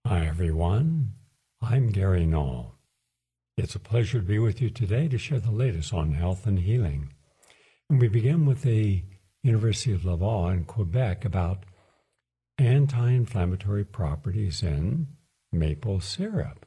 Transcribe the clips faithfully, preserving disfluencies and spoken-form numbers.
Hi, everyone. I'm Gary Knoll. It's a pleasure to be with you today to share the latest on health and healing. And we begin with the University of Laval in Quebec about anti-inflammatory properties in maple syrup.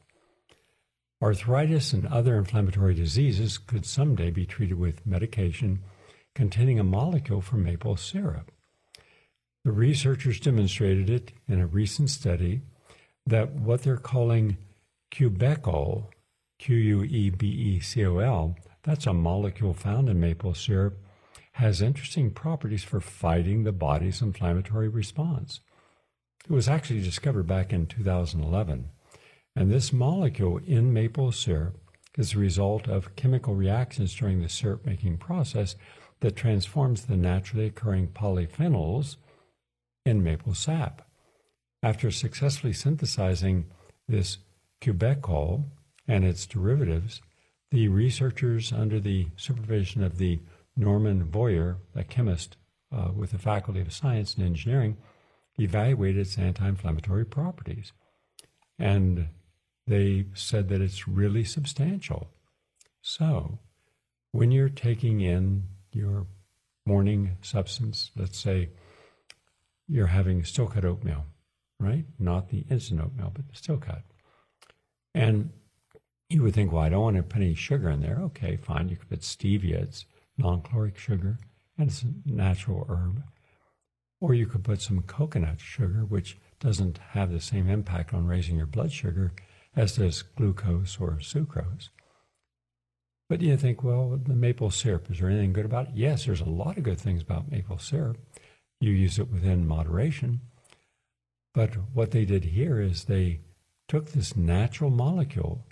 Arthritis and other inflammatory diseases could someday be treated with medication containing a molecule from maple syrup. The researchers demonstrated it in a recent study that what they're calling Quebecol, Q U E B E C O L, that's a molecule found in maple syrup, has interesting properties for fighting the body's inflammatory response. It was actually discovered back in two thousand eleven, and this molecule in maple syrup is the result of chemical reactions during the syrup-making process that transforms the naturally occurring polyphenols in maple sap. After successfully synthesizing this Quebecol and its derivatives, the researchers, under the supervision of the Norman Boyer, a chemist uh, with the Faculty of Science and Engineering, evaluated its anti-inflammatory properties. And they said that it's really substantial. So, when you're taking in your morning substance, let's say you're having still-cut oatmeal, right? Not the instant oatmeal, but the still cut. And you would think, well, I don't want to put any sugar in there. Okay, fine. You could put stevia. It's non-caloric sugar, and it's a natural herb. Or you could put some coconut sugar, which doesn't have the same impact on raising your blood sugar as does glucose or sucrose. But you think, well, the maple syrup, is there anything good about it? Yes, there's a lot of good things about maple syrup. You use it within moderation. But what they did here is they took this natural molecule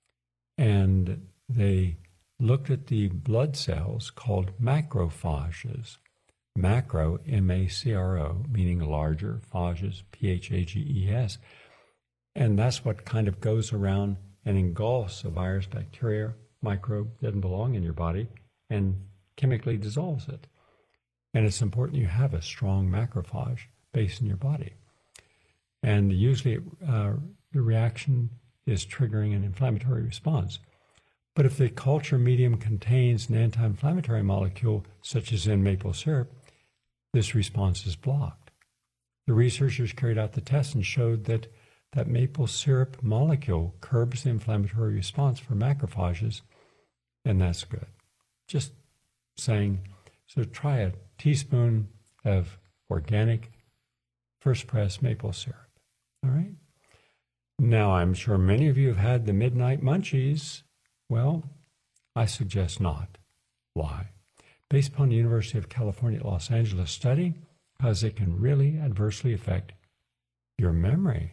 and they looked at the blood cells called macrophages. Macro, M A C R O, meaning larger, phages, P H A G E S. And that's what kind of goes around and engulfs a virus, bacteria, microbe that doesn't belong in your body and chemically dissolves it. And it's important you have a strong macrophage base in your body. And usually uh, the reaction is triggering an inflammatory response. But if the culture medium contains an anti-inflammatory molecule, such as in maple syrup, this response is blocked. The researchers carried out the test and showed that that maple syrup molecule curbs the inflammatory response for macrophages, and that's good. Just saying, so try a teaspoon of organic first press maple syrup. All right. Now, I'm sure many of you have had the midnight munchies. Well, I suggest not. Why? Based upon the University of California at Los Angeles study, because it can really adversely affect your memory.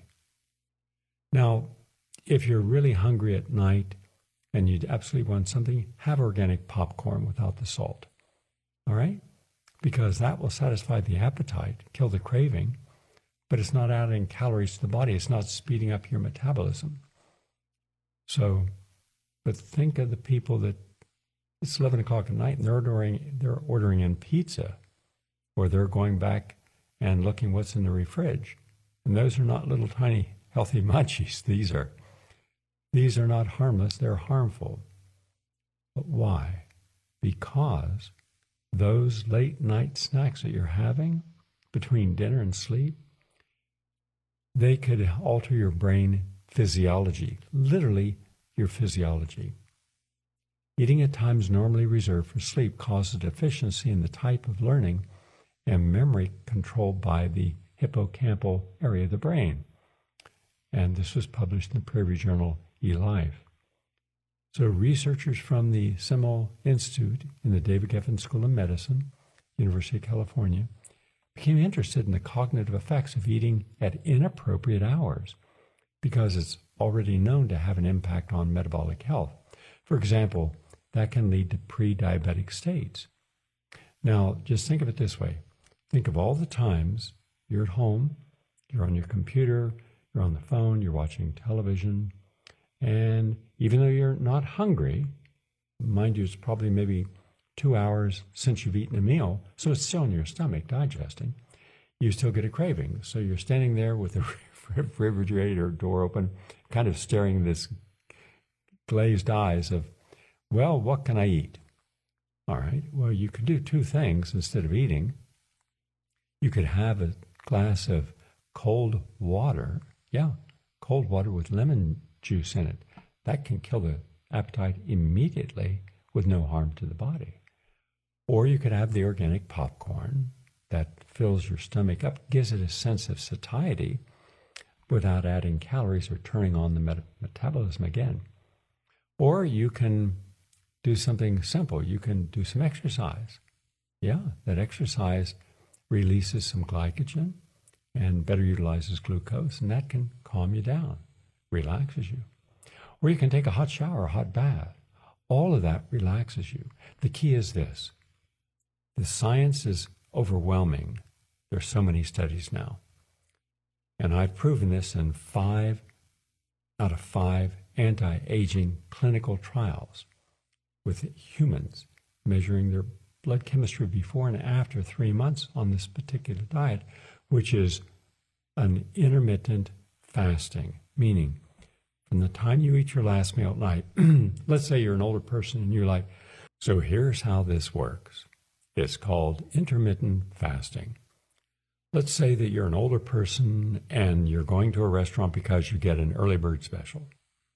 Now, if you're really hungry at night and you absolutely want something, have organic popcorn without the salt. All right? Because that will satisfy the appetite, kill the craving, but it's not adding calories to the body. It's not speeding up your metabolism. So, but think of the people that it's eleven o'clock at night and they're ordering, they're ordering in pizza, or they're going back and looking what's in the refrige. And those are not little tiny healthy munchies. These are, these are not harmless. They're harmful. But why? Because those late night snacks that you're having between dinner and sleep, they could alter your brain physiology, literally your physiology. Eating at times normally reserved for sleep causes a deficiency in the type of learning and memory controlled by the hippocampal area of the brain. And this was published in the peer-reviewed journal eLife. So researchers from the Semel Institute in the David Geffen School of Medicine, University of California, became interested in the cognitive effects of eating at inappropriate hours because it's already known to have an impact on metabolic health. For example, that can lead to pre-diabetic states. Now, just think of it this way. Think of all the times you're at home, you're on your computer, you're on the phone, you're watching television, and even though you're not hungry, mind you, it's probably maybe two hours since you've eaten a meal, so it's still in your stomach digesting, you still get a craving. So you're standing there with the refrigerator door open, kind of staring this glazed eyes of, well, what can I eat? All right, well, you could do two things instead of eating. You could have a glass of cold water. Yeah, cold water with lemon juice in it. That can kill the appetite immediately with no harm to the body. Or you could have the organic popcorn that fills your stomach up, gives it a sense of satiety without adding calories or turning on the met- metabolism again. Or you can do something simple. You can do some exercise. Yeah, that exercise releases some glycogen and better utilizes glucose, and that can calm you down, relaxes you. Or you can take a hot shower, a hot bath. All of that relaxes you. The key is this. The science is overwhelming. There's so many studies now. And I've proven this in five out of five anti-aging clinical trials with humans measuring their blood chemistry before and after three months on this particular diet, which is an intermittent fasting, meaning from the time you eat your last meal at night, let's say you're an older person and you're like, so here's how this works. It's called intermittent fasting. Let's say that you're an older person and you're going to a restaurant because you get an early bird special.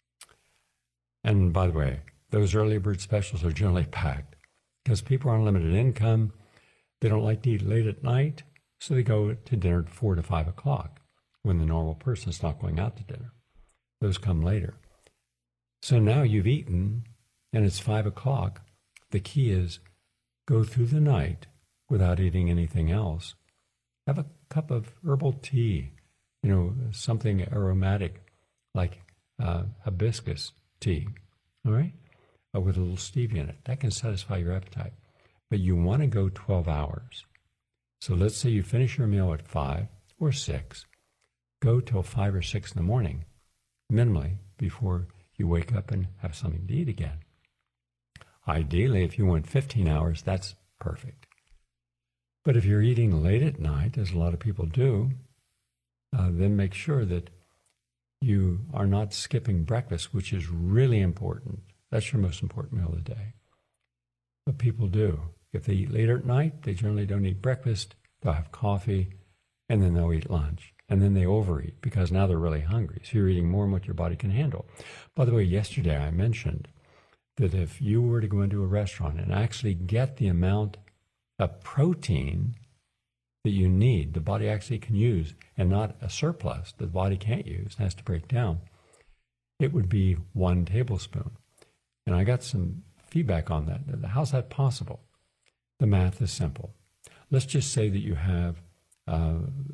And by the way, those early bird specials are generally packed because people are on limited income. They don't like to eat late at night, so they go to dinner at four to five o'clock when the normal person is not going out to dinner. Those come later. So now you've eaten and it's five o'clock. The key is go through the night without eating anything else. Have a cup of herbal tea, you know, something aromatic like uh, hibiscus tea, all right, uh, with a little stevia in it. That can satisfy your appetite. But you want to go twelve hours. So let's say you finish your meal at five or six. Go till five or six in the morning, minimally, before you wake up and have something to eat again. Ideally, if you went fifteen hours, that's perfect. But if you're eating late at night, as a lot of people do, uh, then make sure that you are not skipping breakfast, which is really important. That's your most important meal of the day. But people do. If they eat later at night, they generally don't eat breakfast. They'll have coffee, and then they'll eat lunch. And then they overeat because now they're really hungry. So you're eating more than what your body can handle. By the way, yesterday I mentioned that if you were to go into a restaurant and actually get the amount of protein that you need, the body actually can use, and not a surplus that the body can't use, has to break down, it would be one tablespoon. And I got some feedback on that. How's that possible? The math is simple. Let's just say that you have uh,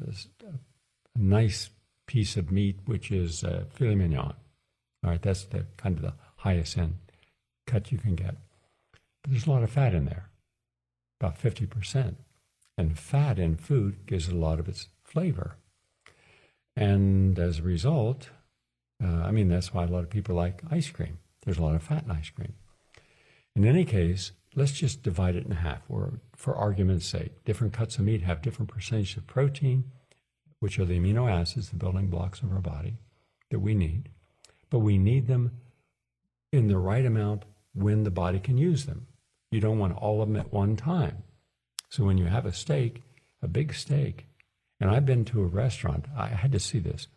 a nice piece of meat, which is uh, filet mignon. All right, that's the kind of the highest end cut you can get. But there's a lot of fat in there, about fifty percent. And fat in food gives it a lot of its flavor. And as a result, uh, I mean, that's why a lot of people like ice cream. There's a lot of fat in ice cream. In any case, let's just divide it in half, or for argument's sake, different cuts of meat have different percentages of protein, which are the amino acids, the building blocks of our body that we need. But we need them in the right amount when the body can use them. You don't want all of them at one time. So when you have a steak, a big steak, and I've been to a restaurant, I had to see this,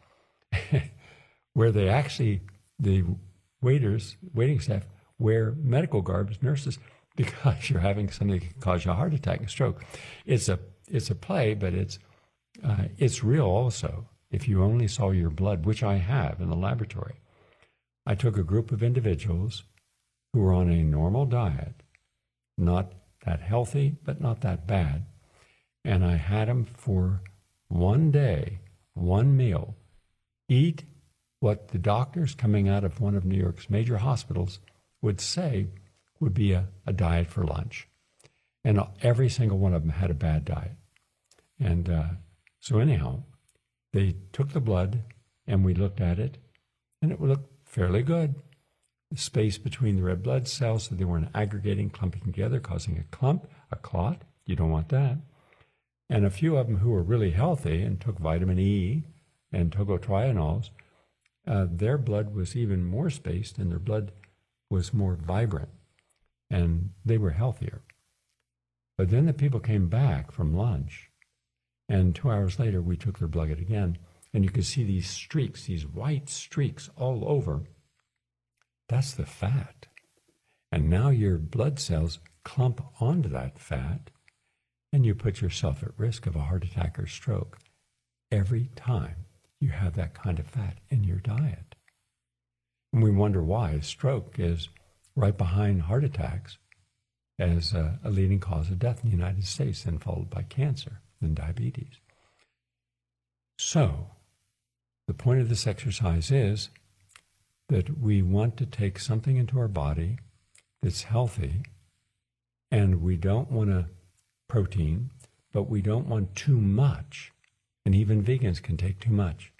where they actually, the waiters, waiting staff, wear medical garb as nurses because you're having something that can cause you a heart attack and stroke. It's a it's a play, but it's uh, it's real also. If you only saw your blood, which I have in the laboratory, I took a group of individuals who were on a normal diet, not that healthy, but not that bad, and I had them for one day, one meal, eat what the doctors coming out of one of New York's major hospitals would say would be a, a diet for lunch. And every single one of them had a bad diet. And uh, so anyhow, they took the blood and we looked at it, and it looked fairly good. The space between the red blood cells, so they weren't aggregating, clumping together, causing a clump, a clot. You don't want that. And a few of them who were really healthy and took vitamin E and tocotrienols, uh, their blood was even more spaced and their blood was more vibrant and they were healthier. But then the people came back from lunch, and two hours later we took their blood again, and you could see these streaks, these white streaks all over. That's the fat. And now your blood cells clump onto that fat, and you put yourself at risk of a heart attack or stroke every time you have that kind of fat in your diet. And we wonder why stroke is right behind heart attacks as a, a leading cause of death in the United States, then followed by cancer and diabetes. So, the point of this exercise is that we want to take something into our body that's healthy, and we don't want a protein, but we don't want too much. And even vegans can take too much.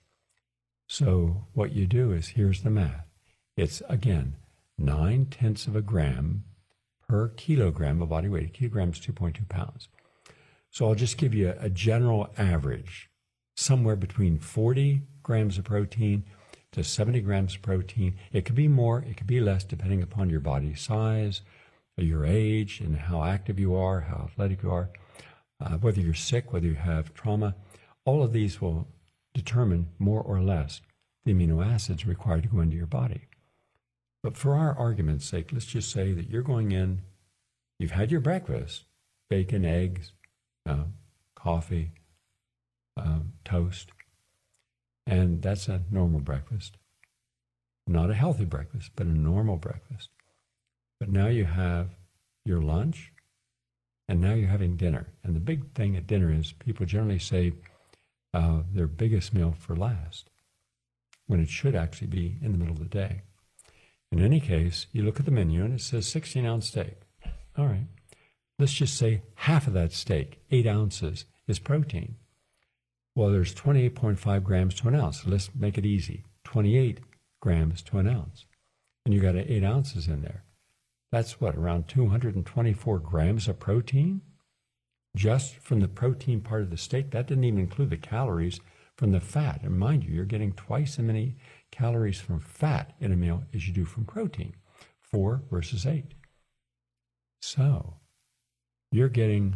So what you do is, here's the math. It's, again, nine tenths of a gram per kilogram of body weight. A kilogram is two point two pounds. So I'll just give you a, a general average, somewhere between forty grams of protein to seventy grams of protein. It could be more, it could be less, depending upon your body size, your age, and how active you are, how athletic you are, uh, whether you're sick, whether you have trauma. All of these will determine more or less the amino acids required to go into your body. But for our argument's sake, let's just say that you're going in, you've had your breakfast, bacon, eggs, uh, coffee, uh, toast, and that's a normal breakfast. Not a healthy breakfast, but a normal breakfast. But now you have your lunch, and now you're having dinner. And the big thing at dinner is people generally save uh, their biggest meal for last, when it should actually be in the middle of the day. In any case, you look at the menu and it says sixteen ounce steak. All right, let's just say half of that steak, eight ounces, is protein. Well, there's twenty-eight point five grams to an ounce. So let's make it easy. twenty-eight grams to an ounce. And you got eight ounces in there. That's what, around two hundred twenty-four grams of protein? Just from the protein part of the steak. That didn't even include the calories from the fat. And mind you, you're getting twice as many calories from fat in a meal as you do from protein. Four versus eight. So, you're getting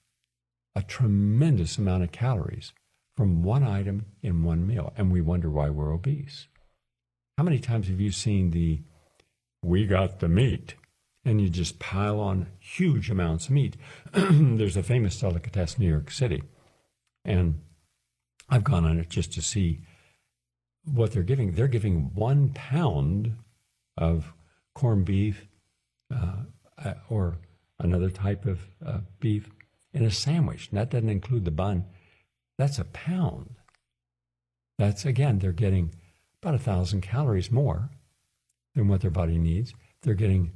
a tremendous amount of calories from one item in one meal. And we wonder why we're obese. How many times have you seen the, we got the meat, and you just pile on huge amounts of meat? There's a famous delicatessen in New York City, and I've gone on it just to see what they're giving. They're giving one pound of corned beef uh, or another type of uh, beef in a sandwich. And that doesn't include the bun. That's a pound. That's, again, they're getting about a thousand calories more than what their body needs. They're getting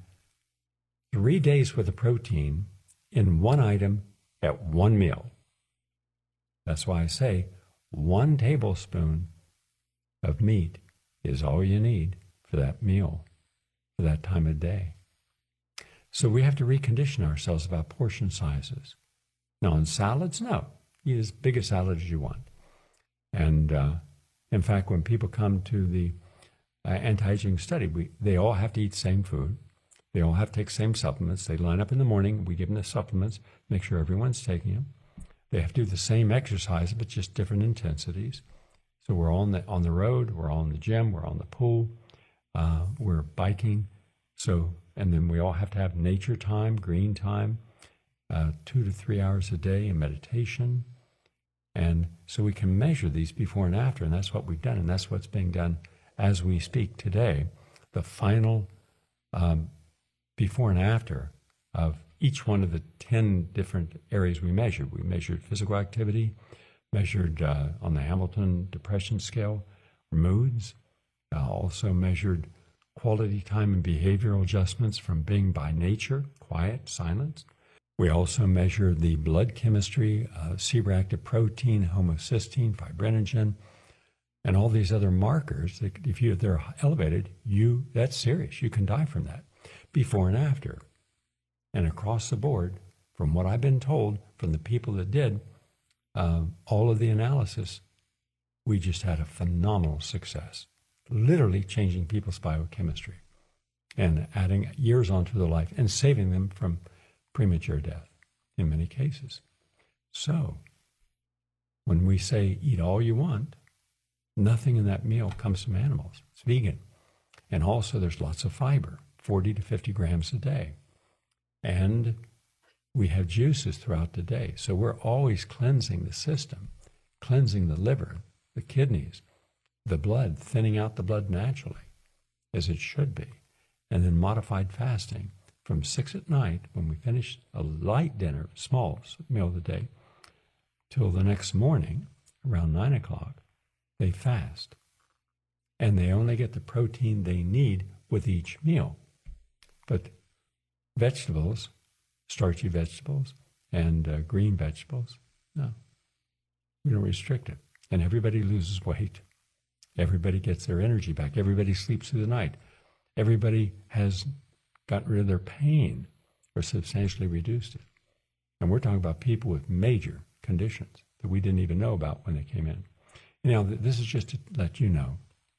three days worth of protein in one item at one meal. That's why I say one tablespoon of meat is all you need for that meal, for that time of day. So we have to recondition ourselves about portion sizes. Now, in salads, no. Eat as big a salad as you want. And uh, in fact, when people come to the uh, anti-aging study, we, they all have to eat the same food. They all have to take the same supplements. They line up in the morning. We give them the supplements, make sure everyone's taking them. They have to do the same exercise, but just different intensities. So we're all on the, on the road, we're all in the gym, we're on the pool, uh, we're biking. So, and then we all have to have nature time, green time, uh, two to three hours a day in meditation. And so we can measure these before and after, and that's what we've done, and that's what's being done as we speak today. The final um, before and after of each one of the ten different areas we measured. We measured physical activity, measured uh, on the Hamilton Depression Scale, moods, uh, also measured quality time and behavioral adjustments from being by nature, quiet, silence. We also measured the blood chemistry, uh, C-reactive protein, homocysteine, fibrinogen, and all these other markers. That if you, they're elevated, you that's serious. You can die from that, before and after. And across the board, from what I've been told from the people that did uh, all of the analysis, we just had a phenomenal success, literally changing people's biochemistry and adding years onto their life and saving them from premature death in many cases. So when we say eat all you want, nothing in that meal comes from animals. It's vegan. And also there's lots of fiber, forty to fifty grams a day. And we have juices throughout the day. So we're always cleansing the system, cleansing the liver, the kidneys, the blood, thinning out the blood naturally, as it should be. And then modified fasting from six at night, when we finish a light dinner, small meal of the day, till the next morning, around nine o'clock, they fast. And they only get the protein they need with each meal. But vegetables, starchy vegetables, and uh, green vegetables, no, we don't restrict it. And everybody loses weight. Everybody gets their energy back. Everybody sleeps through the night. Everybody has gotten rid of their pain or substantially reduced it. And we're talking about people with major conditions that we didn't even know about when they came in. Now, this is just to let you know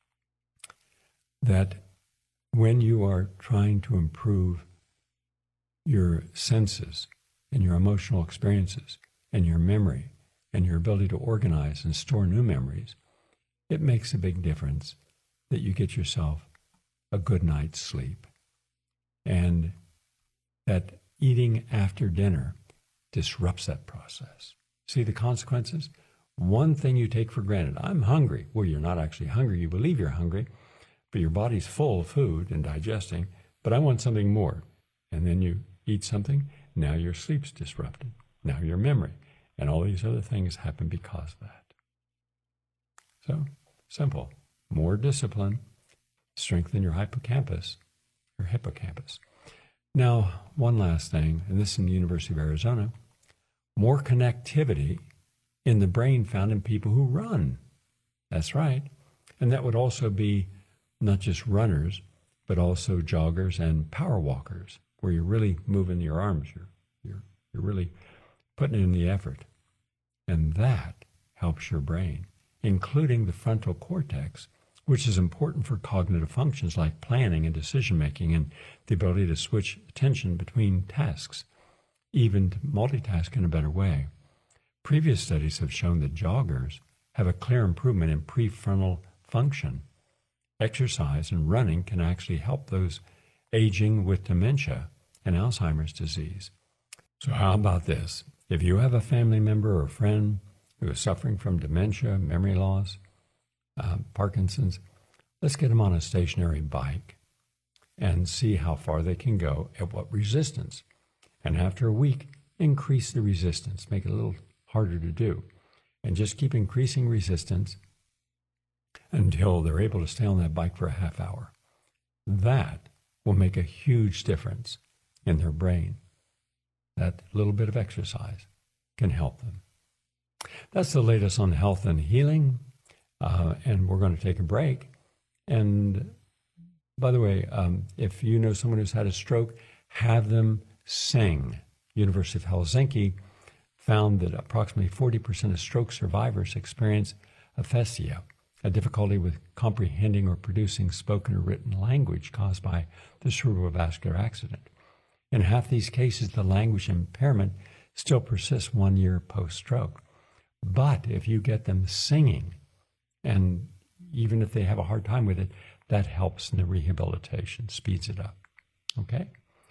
that when you are trying to improve your senses and your emotional experiences and your memory and your ability to organize and store new memories, it makes a big difference that you get yourself a good night's sleep. And that eating after dinner disrupts that process. See the consequences? One thing you take for granted, I'm hungry. Well, you're not actually hungry. You believe you're hungry, but your body's full of food and digesting, but I want something more. And then you eat something, now your sleep's disrupted. Now your memory. And all these other things happen because of that. So, simple. More discipline. Strengthen your hippocampus. Your hippocampus. Now, one last thing, and this is in the University of Arizona. More connectivity in the brain found in people who run. That's right. And that would also be not just runners, but also joggers and power walkers, where you're really moving your arms. You're, you're, you're really putting in the effort. And that helps your brain, including the frontal cortex, which is important for cognitive functions like planning and decision-making and the ability to switch attention between tasks, even to multitask in a better way. Previous studies have shown that joggers have a clear improvement in prefrontal function. Exercise and running can actually help those aging with dementia and Alzheimer's disease. So how about this? If you have a family member or friend who is suffering from dementia, memory loss, uh, Parkinson's, let's get them on a stationary bike and see how far they can go at what resistance. And after a week, increase the resistance, make it a little harder to do. And just keep increasing resistance until they're able to stay on that bike for a half hour. That will make a huge difference in their brain. That little bit of exercise can help them. That's the latest on health and healing. Uh, and we're going to take a break. And by the way, um, if you know someone who's had a stroke, have them sing. University of Helsinki found that approximately forty percent of stroke survivors experience aphasia, a difficulty with comprehending or producing spoken or written language caused by the cerebrovascular accident. In half these cases, the language impairment still persists one year post-stroke. But if you get them singing, and even if they have a hard time with it, that helps in the rehabilitation, speeds it up. Okay?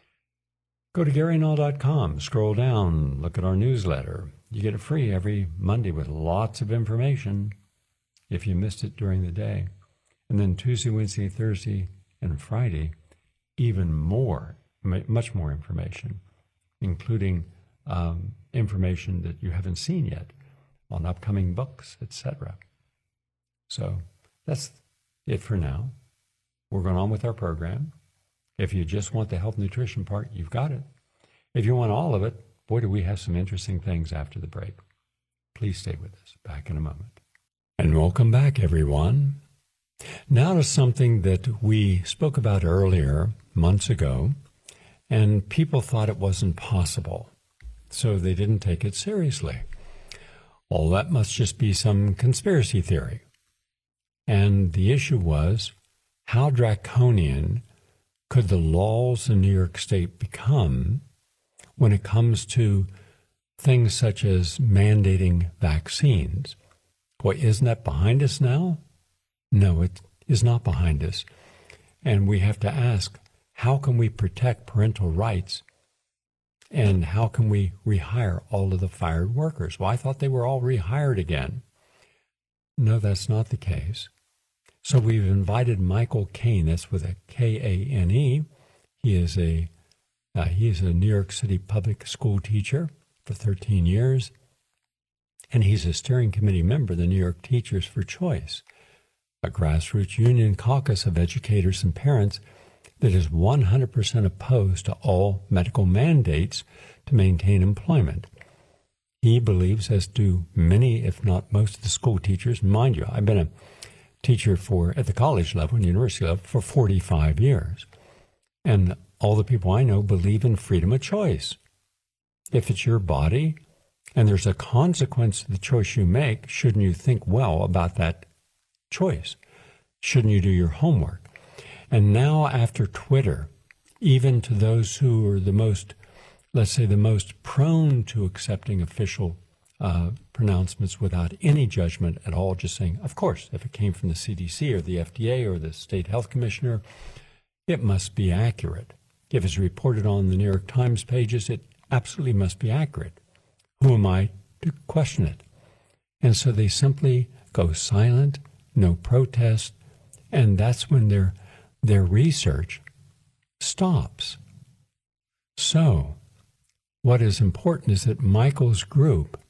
Go to Gary Null dot com, scroll down, look at our newsletter. You get it free every Monday with lots of information if you missed it during the day. And then Tuesday, Wednesday, Thursday, and Friday, even more, much more information, including um, information that you haven't seen yet on upcoming books, et cetera. So that's it for now. We're going on with our program. If you just want the health nutrition part, you've got it. If you want all of it, boy, do we have some interesting things after the break. Please stay with us. Back in a moment. And welcome back, everyone. Now to something that we spoke about earlier, months ago, and people thought it wasn't possible, so they didn't take it seriously. Well, that must just be some conspiracy theory. And the issue was, how draconian could the laws in New York State become when it comes to things such as mandating vaccines? Well, isn't that behind us now? No, it is not behind us. And we have to ask, how can we protect parental rights? And how can we rehire all of the fired workers? Well, I thought they were all rehired again. No, that's not the case. So we've invited Michael Kane. That's with a K A N E. He is a uh, he is a New York City public school teacher for thirteen years, and he's a steering committee member of the New York Teachers for Choice, a grassroots union caucus of educators and parents that is one hundred percent opposed to all medical mandates to maintain employment. He believes, as do many, if not most of the school teachers, mind you, I've been a teacher for at the college level and university level for forty-five years. And all the people I know believe in freedom of choice. If it's your body and there's a consequence to the choice you make, shouldn't you think well about that choice? Shouldn't you do your homework? And now after Twitter, even to those who are the most, let's say, the most prone to accepting official uh, pronouncements without any judgment at all, just saying, of course, if it came from the C D C or the F D A or the state health commissioner, it must be accurate. If it's reported on the New York Times pages, it absolutely must be accurate. Who am I to question it? And so they simply go silent, no protest, and that's when their their research stops. So what is important is that Michael's group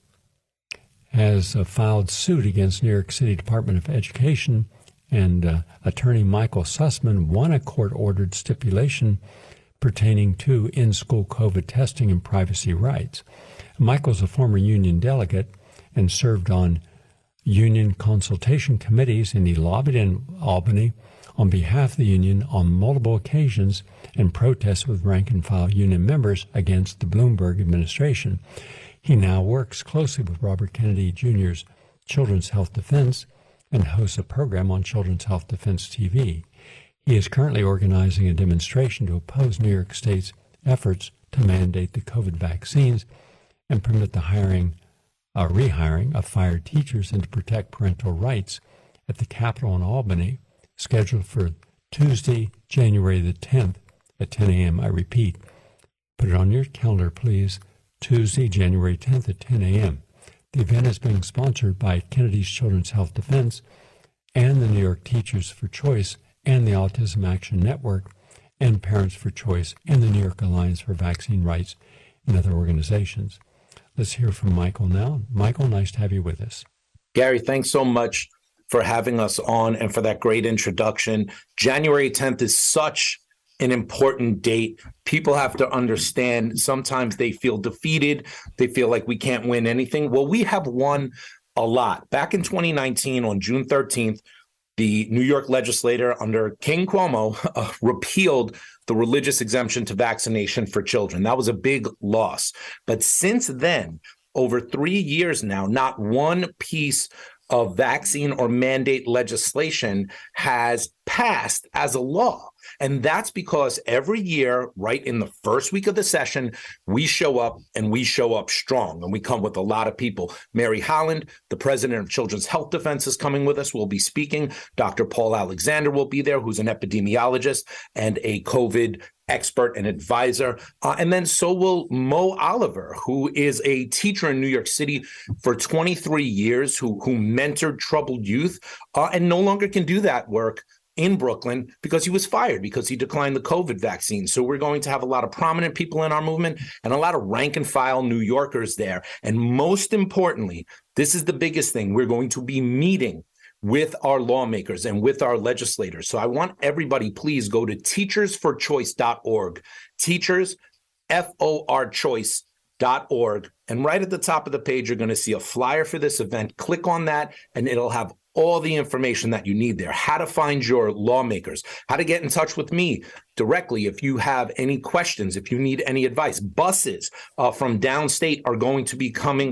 has uh, filed suit against New York City Department of Education, and uh, attorney Michael Sussman won a court-ordered stipulation pertaining to in-school COVID testing and privacy rights. Michael's a former union delegate and served on union consultation committees, and he lobbied in Albany on behalf of the union on multiple occasions and protests with rank-and-file union members against the Bloomberg administration. He now works closely with Robert Kennedy Junior's Children's Health Defense and hosts a program on Children's Health Defense T V. He is currently organizing a demonstration to oppose New York State's efforts to mandate the COVID vaccines and permit the hiring, uh, rehiring of fired teachers and to protect parental rights at the Capitol in Albany, scheduled for Tuesday, January the tenth at ten a.m. I repeat, put it on your calendar, please. Tuesday, January tenth at ten a.m. The event is being sponsored by Kennedy's Children's Health Defense and the New York Teachers for Choice and the Autism Action Network and Parents for Choice and the New York Alliance for Vaccine Rights and other organizations. Let's hear from Michael now. Michael, nice to have you with us. Gary, thanks so much for having us on and for that great introduction. January tenth is such an important date. People have to understand sometimes they feel defeated. They feel like we can't win anything. Well, we have won a lot. Back in twenty nineteen, on June thirteenth, the New York legislature under King Cuomo uh, repealed the religious exemption to vaccination for children. That was a big loss. But since then, over three years now, not one piece of vaccine or mandate legislation has passed as a law. And that's because every year, right in the first week of the session, we show up and we show up strong. And we come with a lot of people. Mary Holland, the president of Children's Health Defense, is coming with us. We'll be speaking. Doctor Paul Alexander will be there, who's an epidemiologist and a COVID expert and advisor. Uh, and then so will Mo Oliver, who is a teacher in New York City for twenty-three years, who, who mentored troubled youth uh, and no longer can do that work in Brooklyn because he was fired because he declined the COVID vaccine. So we're going to have a lot of prominent people in our movement and a lot of rank and file New Yorkers there. And most importantly, this is the biggest thing. We're going to be meeting with our lawmakers and with our legislators. So I want everybody, please go to teachers for choice dot org, teachers, F O R choice dot org. And right at the top of the page, you're going to see a flyer for this event. Click on that and it'll have all the information that you need there, how to find your lawmakers, how to get in touch with me directly if you have any questions, if you need any advice. Buses uh, from downstate are going to be coming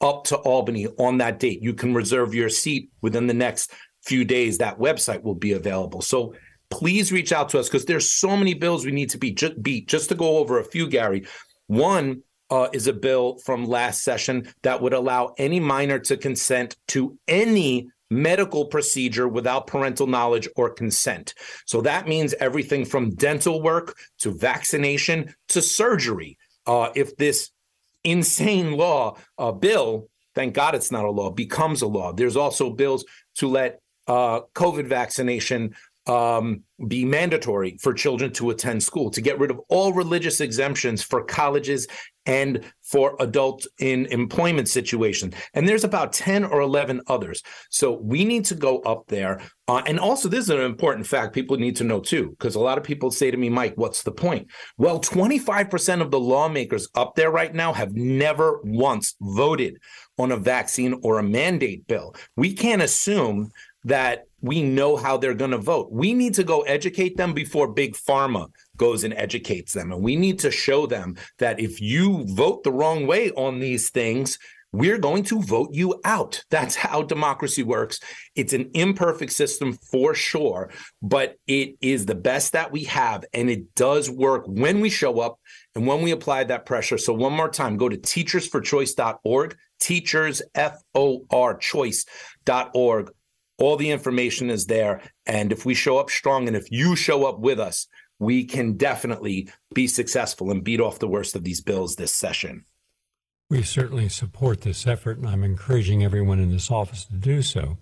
up to Albany on that date. You can reserve your seat within the next few days. That website will be available. So please reach out to us because there's so many bills we need to be just beat. Just to go over a few, Gary. One uh, is a bill from last session that would allow any minor to consent to any medical procedure without parental knowledge or consent. So that means everything from dental work to vaccination to surgery. Uh, if this insane law, uh, bill, thank God it's not a law, becomes a law. There's also bills to let uh, COVID vaccination um, be mandatory for children to attend school, to get rid of all religious exemptions for colleges and for adults in employment situations. And there's about ten or eleven others. So we need to go up there. Uh, and also, this is an important fact people need to know, too, because a lot of people say to me, Mike, what's the point? Well, twenty-five percent of the lawmakers up there right now have never once voted on a vaccine or a mandate bill. We can't assume that we know how they're going to vote. We need to go educate them before Big Pharma goes and educates them. And we need to show them that if you vote the wrong way on these things, we're going to vote you out. That's how democracy works. It's an imperfect system for sure, but it is the best that we have. And it does work when we show up and when we apply that pressure. So one more time, go to teachers for choice dot org, teachers, F O R, choice dot org. All the information is there. And if we show up strong and if you show up with us, we can definitely be successful and beat off the worst of these bills this session. We certainly support this effort, and I'm encouraging everyone in this office to do so.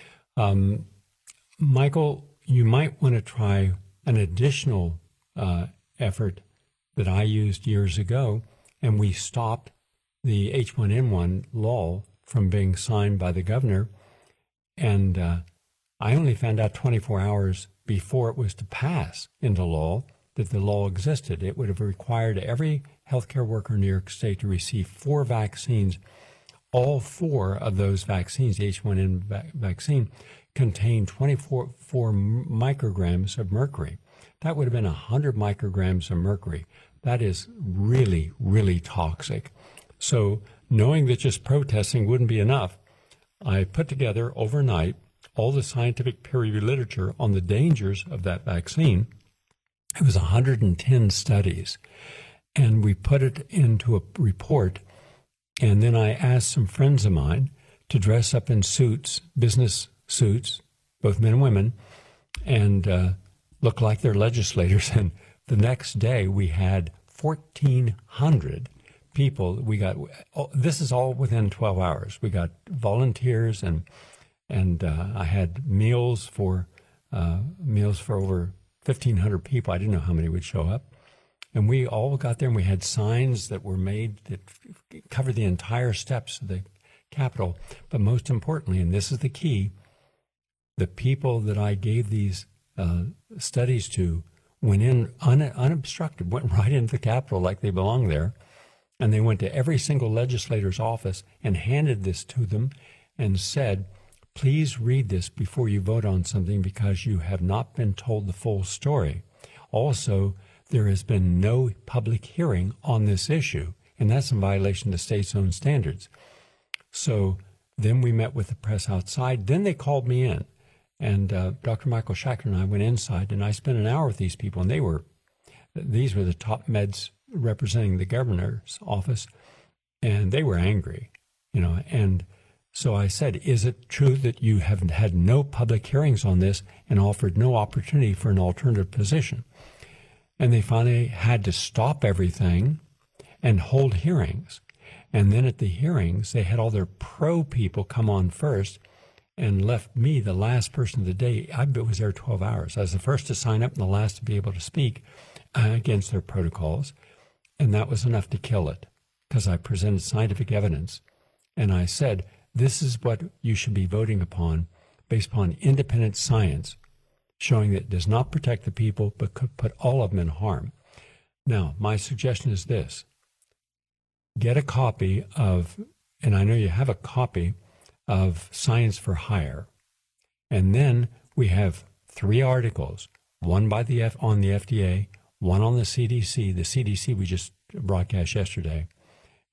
Um, Michael, you might want to try an additional uh, effort that I used years ago, and we stopped the H one N one law from being signed by the governor. And uh, I only found out twenty-four hours before it was to pass into law that the law existed. It would have required every healthcare worker in New York State to receive four vaccines. All four of those vaccines, the H one N one va- vaccine, contained twenty-four four micrograms of mercury. That would have been one hundred micrograms of mercury. That is really, really toxic. So knowing that just protesting wouldn't be enough, I put together overnight all the scientific peer-reviewed literature on the dangers of that vaccine. It was one hundred ten studies, and we put it into a report. And then I asked some friends of mine to dress up in suits, business suits, both men and women, and uh, look like they're legislators. And the next day we had fourteen hundred people. We got, oh, this is all within twelve hours. We got volunteers, and and uh, I had meals for uh, meals for over fifteen hundred people. I didn't know how many would show up. And we all got there, and we had signs that were made that covered the entire steps of the Capitol. But most importantly, and this is the key, the people that I gave these uh, studies to went in un- unobstructed, went right into the Capitol like they belong there. And they went to every single legislator's office and handed this to them and said, please read this before you vote on something because you have not been told the full story. Also, there has been no public hearing on this issue, and that's in violation of the state's own standards. So then we met with the press outside. Then they called me in, and uh, Doctor Michael Shackler and I went inside, and I spent an hour with these people, and they were, these were the top meds representing the governor's office, and they were angry, you know. And so I said, is it true that you have had no public hearings on this and offered no opportunity for an alternative position? And they finally had to stop everything and hold hearings. And then at the hearings, they had all their pro people come on first and left me, the last person of the day. I was there twelve hours. I was the first to sign up and the last to be able to speak uh, against their protocols. And that was enough to kill it because I presented scientific evidence. And I said, this is what you should be voting upon based upon independent science, showing that it does not protect the people, but could put all of them in harm. Now, my suggestion is this. Get a copy of, and I know you have a copy of Science for Hire. And then we have three articles, one by the F, on the F D A, one on the C D C, the C D C we just broadcast yesterday,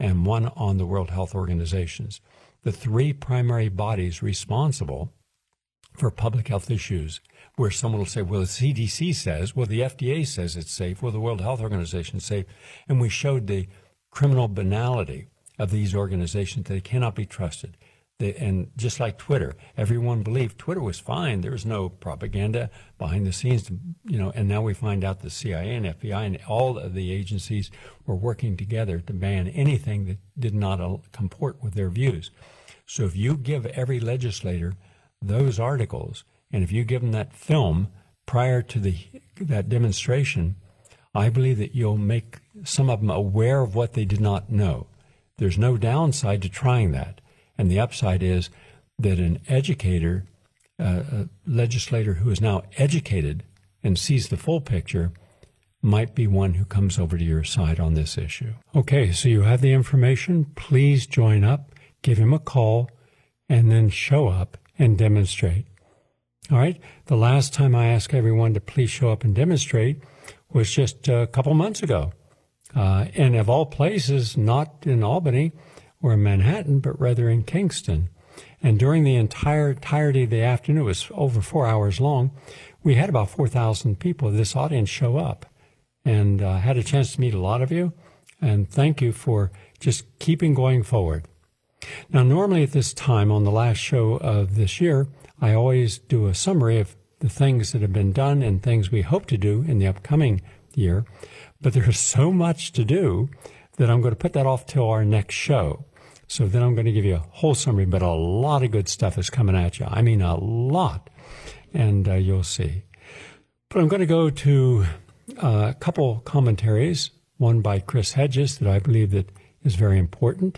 and one on the World Health Organization's. The three primary bodies responsible for public health issues, where someone will say, well, the C D C says, well, the F D A says it's safe, well, the World Health Organization is safe. And we showed the criminal banality of these organizations. They cannot be trusted. They, and just like Twitter, everyone believed Twitter was fine. There was no propaganda behind the scenes, you know, and now we find out the C I A and F B I and all of the agencies were working together to ban anything that did not comport with their views. So if you give every legislator those articles, and if you give them that film prior to the that demonstration, I believe that you'll make some of them aware of what they did not know. There's no downside to trying that. And the upside is that an educator, uh, a legislator who is now educated and sees the full picture, might be one who comes over to your side on this issue. Okay, so you have the information. Please join up, give him a call, and then show up and demonstrate. All right, the last time I asked everyone to please show up and demonstrate was just a couple months ago. Uh, and of all places, not in Albany or in Manhattan, but rather in Kingston. And during the entire entirety of the afternoon, it was over four hours long, we had about four thousand people of this audience show up. And I uh, had a chance to meet a lot of you. And thank you for just keeping going forward. Now, normally at this time on the last show of this year, I always do a summary of the things that have been done and things we hope to do in the upcoming year. But there's so much to do that I'm going to put that off till our next show. So then I'm going to give you a whole summary, but a lot of good stuff is coming at you. I mean, a lot. And uh, you'll see. But I'm going to go to uh, a couple commentaries, one by Chris Hedges that I believe that is very important.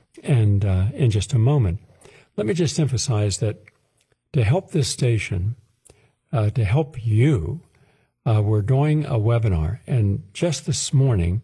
And uh, in just a moment, let me just emphasize that to help this station, uh, to help you, uh, we're doing a webinar. And just this morning,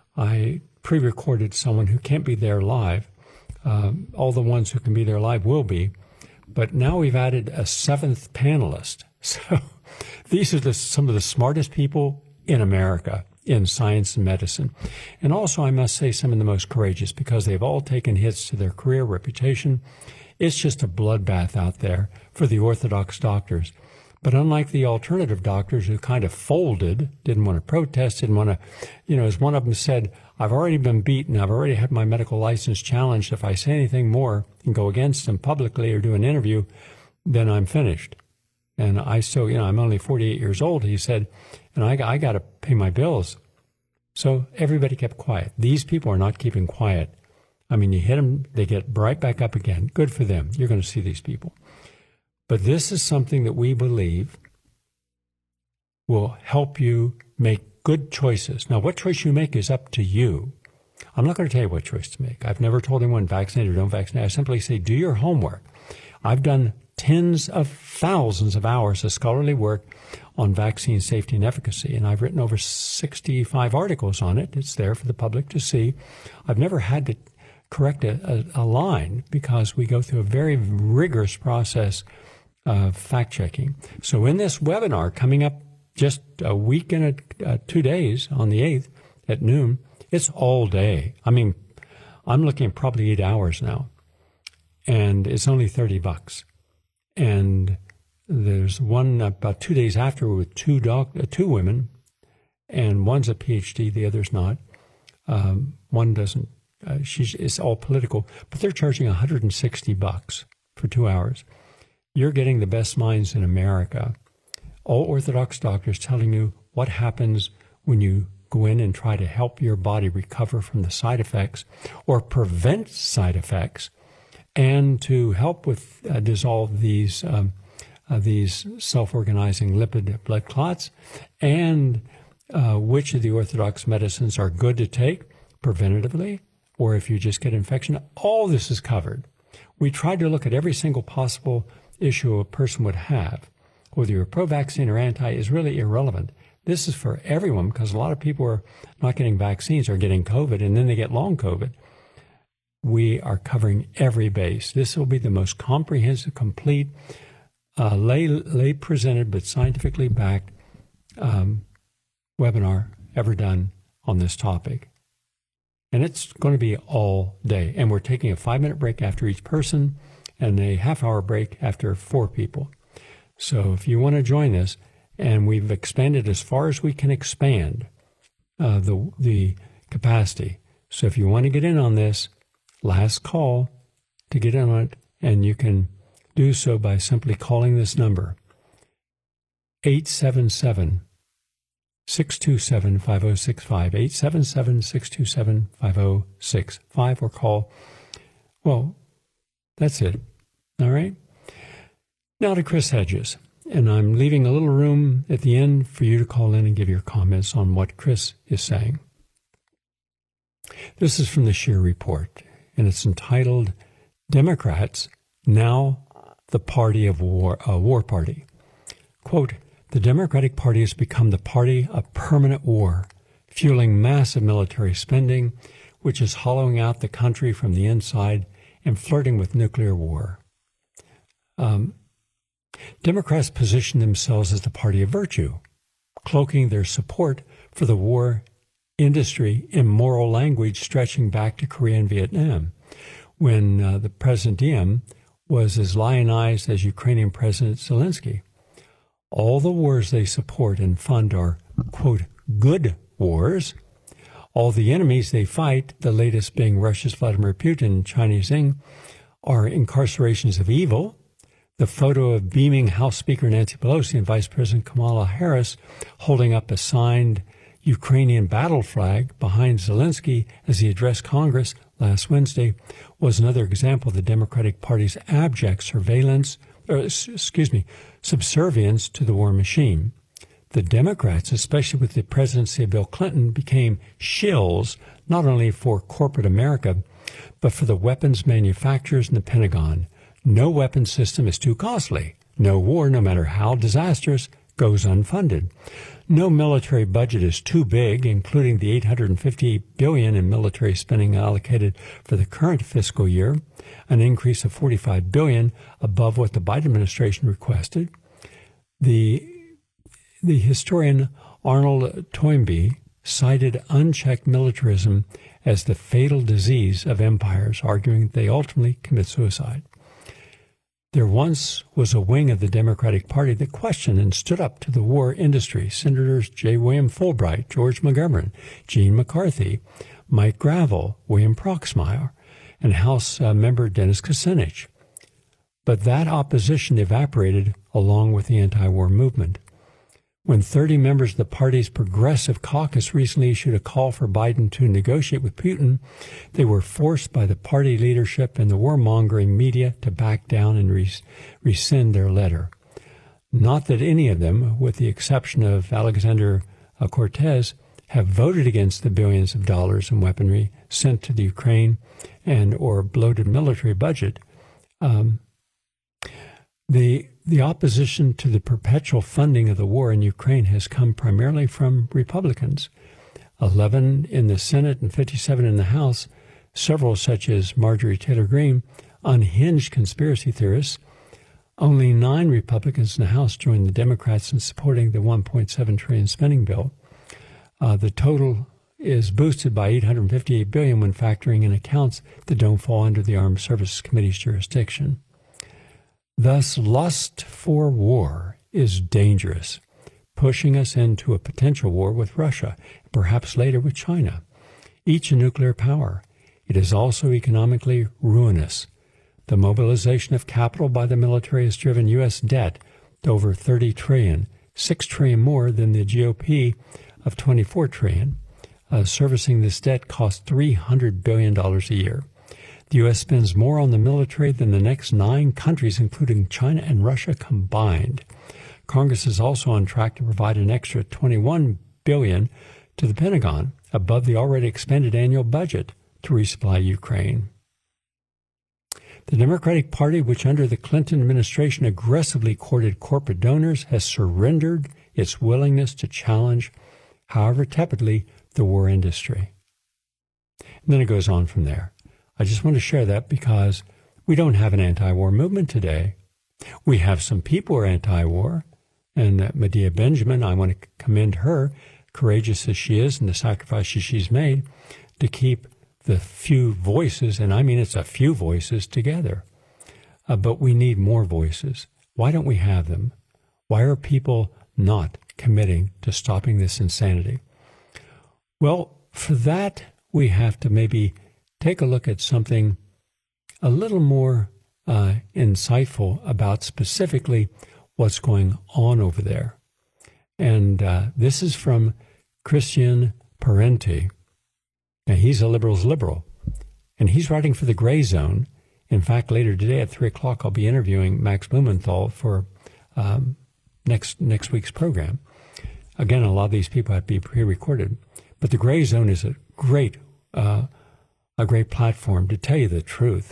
I pre-recorded someone who can't be there live. Um, all the ones who can be there live will be. But now we've added a seventh panelist. So these are the, some of the smartest people in America in science and medicine. And also, I must say, some of the most courageous, because they've all taken hits to their career reputation. It's just a bloodbath out there for the orthodox doctors. But unlike the alternative doctors who kind of folded, didn't want to protest, didn't want to, you know, as one of them said, I've already been beaten. I've already had my medical license challenged. If I say anything more and go against them publicly or do an interview, then I'm finished. And I still, you know, I'm only forty-eight years old, he said, and I, I got to pay my bills. So everybody kept quiet. These people are not keeping quiet. I mean, you hit them, they get right back up again. Good for them. You're going to see these people. But this is something that we believe will help you make good choices. Now, what choice you make is up to you. I'm not going to tell you what choice to make. I've never told anyone vaccinate or don't vaccinate. I simply say, do your homework. I've done tens of thousands of hours of scholarly work on vaccine safety and efficacy, and I've written over sixty-five articles on it. It's there for the public to see. I've never had to correct a, a, a line because we go through a very rigorous process of fact-checking. So in this webinar coming up just a week and a, uh, two days on the eighth at noon, it's all day. I mean, I'm looking at probably eight hours now, and it's only thirty bucks. And there's one about two days after with two doc, uh, two women, and one's a P H D, the other's not. Um, one doesn't. Uh, she's it's all political, but they're charging one hundred sixty bucks for two hours. You're getting the best minds in America, all Orthodox doctors telling you what happens when you go in and try to help your body recover from the side effects or prevent side effects, and to help with uh, dissolve these um, uh, these self-organizing lipid blood clots, and uh, which of the Orthodox medicines are good to take preventatively, or if you just get infection. All this is covered. We tried to look at every single possible issue a person would have. Whether you're pro-vaccine or anti is really irrelevant. This is for everyone, because a lot of people are not getting vaccines or getting COVID, and then they get long COVID. We are covering every base. This will be the most comprehensive, complete, uh, lay, lay presented but scientifically backed um, webinar ever done on this topic. And it's going to be all day. And we're taking a five-minute break after each person and a half-hour break after four people. So if you want to join us, and we've expanded as far as we can expand uh, the the capacity. So if you want to get in on this, last call to get in on it, and you can do so by simply calling this number, eight seven seven, six two seven, five oh six five, eight seven seven, six two seven, five oh six five, or call. Well, that's it. All right? Now to Chris Hedges. And I'm leaving a little room at the end for you to call in and give your comments on what Chris is saying. This is from the Scheer Report, and it's entitled, Democrats, Now the Party of War, a War Party. Quote, the Democratic Party has become the party of permanent war, fueling massive military spending, which is hollowing out the country from the inside and flirting with nuclear war. Um, Democrats position themselves as the party of virtue, cloaking their support for the war industry in moral language stretching back to Korea and Vietnam, when uh, the President Diem was as lionized as Ukrainian President Zelensky. All the wars they support and fund are, quote, good wars. All the enemies they fight, the latest being Russia's Vladimir Putin and Chinese Xi, are incarcerations of evil. The photo of beaming House Speaker Nancy Pelosi and Vice President Kamala Harris holding up a signed Ukrainian battle flag behind Zelensky as he addressed Congress last Wednesday was another example of the Democratic Party's abject surveillance, or, excuse me, subservience to the war machine. The Democrats, especially with the presidency of Bill Clinton, became shills not only for corporate America, but for the weapons manufacturers in the Pentagon. No weapon system is too costly. No war, no matter how disastrous, goes unfunded. No military budget is too big, including the eight hundred fifty-eight billion dollars in military spending allocated for the current fiscal year, an increase of forty-five billion dollars above what the Biden administration requested. The, the historian Arnold Toynbee cited unchecked militarism as the fatal disease of empires, arguing that they ultimately commit suicide. There once was a wing of the Democratic Party that questioned and stood up to the war industry. Senators J. William Fulbright, George McGovern, Gene McCarthy, Mike Gravel, William Proxmire, and House uh, member Dennis Kucinich. But that opposition evaporated along with the anti-war movement. When thirty members of the party's Progressive Caucus recently issued a call for Biden to negotiate with Putin, they were forced by the party leadership and the warmongering media to back down and res- rescind their letter. Not that any of them, with the exception of Alexander uh, Cortez, have voted against the billions of dollars in weaponry sent to the Ukraine and or bloated military budget. Um, the The opposition to the perpetual funding of the war in Ukraine has come primarily from Republicans, eleven in the Senate and fifty-seven in the House, several such as Marjorie Taylor Greene, unhinged conspiracy theorists. Only nine Republicans in the House joined the Democrats in supporting the one point seven trillion dollars spending bill. Uh, the total is boosted by eight hundred fifty-eight billion dollars when factoring in accounts that don't fall under the Armed Services Committee's jurisdiction. Thus, lust for war is dangerous, pushing us into a potential war with Russia, perhaps later with China, each a nuclear power. It is also economically ruinous. The mobilization of capital by the military has driven U S debt to over thirty trillion dollars, six trillion dollars more than the G O P of twenty-four trillion dollars. Uh, servicing this debt costs three hundred billion dollars a year. The U S spends more on the military than the next nine countries, including China and Russia combined. Congress is also on track to provide an extra twenty-one billion dollars to the Pentagon, above the already expended annual budget, to resupply Ukraine. The Democratic Party, which under the Clinton administration aggressively courted corporate donors, has surrendered its willingness to challenge, however tepidly, the war industry. And then it goes on from there. I just want to share that because we don't have an anti-war movement today. We have some people who are anti-war, and uh, Medea Benjamin, I want to commend her, courageous as she is, and the sacrifices she's made to keep the few voices, and I mean it's a few voices together. Uh, but we need more voices. Why don't we have them? Why are people not committing to stopping this insanity? Well, for that, we have to maybe take a look at something a little more uh, insightful about specifically what's going on over there. And uh, this is from Christian Parenti. Now, he's a liberal's liberal, and he's writing for the Gray Zone. In fact, later today at three o'clock, I'll be interviewing Max Blumenthal for um, next next week's program. Again, a lot of these people have to be pre-recorded. But the Gray Zone is a great, uh, a great platform to tell you the truth.